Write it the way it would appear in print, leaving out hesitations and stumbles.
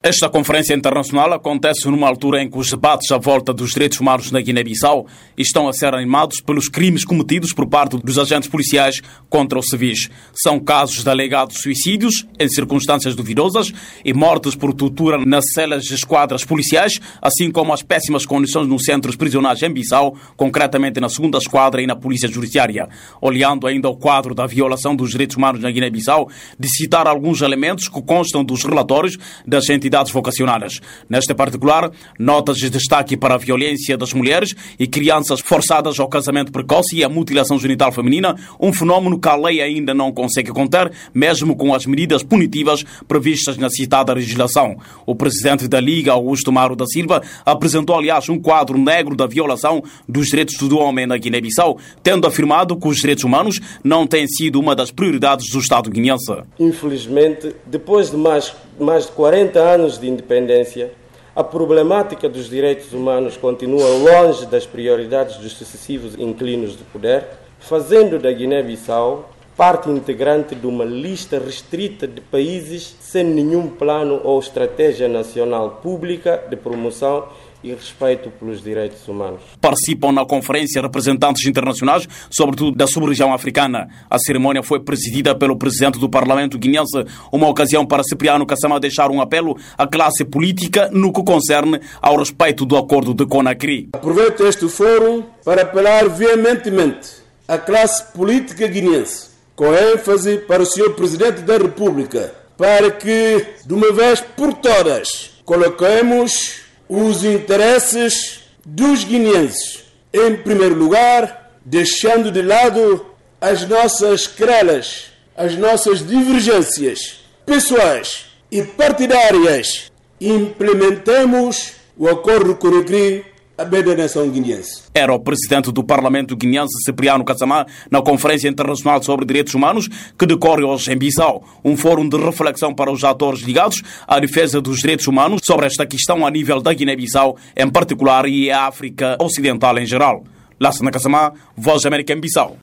Esta conferência internacional acontece numa altura em que os debates à volta dos direitos humanos na Guiné-Bissau estão a ser animados pelos crimes cometidos por parte dos agentes policiais contra os civis. São casos de alegados suicídios em circunstâncias duvidosas e mortes por tortura nas celas de esquadras policiais, assim como as péssimas condições nos centros prisionais em Bissau, concretamente na 2ª Esquadra e na Polícia Judiciária. Olhando ainda o quadro da violação dos direitos humanos na Guiné-Bissau, de citar alguns elementos que constam dos relatórios das entidades vocacionadas. Neste particular, notas de destaque para a violência das mulheres e crianças forçadas ao casamento precoce e à mutilação genital feminina, um fenómeno que a lei ainda não consegue conter, mesmo com as medidas punitivas previstas na citada legislação. O presidente da Liga, Augusto Maro da Silva, apresentou, aliás, um quadro negro da violação dos direitos do homem na Guiné-Bissau, tendo afirmado que os direitos humanos não têm sido uma das prioridades do Estado guineense. Infelizmente, depois de mais de 40 anos de independência, a problemática dos direitos humanos continua longe das prioridades dos sucessivos inquilinos de poder, fazendo da Guiné-Bissau parte integrante de uma lista restrita de países sem nenhum plano ou estratégia nacional pública de promoção e respeito pelos direitos humanos. Participam na conferência representantes internacionais, sobretudo da sub-região africana. A cerimónia foi presidida pelo presidente do Parlamento guineense, uma ocasião para Cipriano Kasama deixar um apelo à classe política no que concerne ao respeito do acordo de Conakry. Aproveito este fórum para apelar veementemente à classe política guineense, com ênfase para o Sr. Presidente da República, para que, de uma vez por todas, coloquemos os interesses dos guineenses em primeiro lugar, deixando de lado as nossas querelas, as nossas divergências pessoais e partidárias. Implementemos o acordo Conakry a bem da nação guineense. Era o presidente do Parlamento guineense, Cipriano Kasama, na Conferência Internacional sobre Direitos Humanos, que decorre hoje em Bissau. Um fórum de reflexão para os atores ligados à defesa dos direitos humanos sobre esta questão a nível da Guiné-Bissau, em particular, e a África Ocidental em geral. Lassana Kasama, Voz da América em Bissau.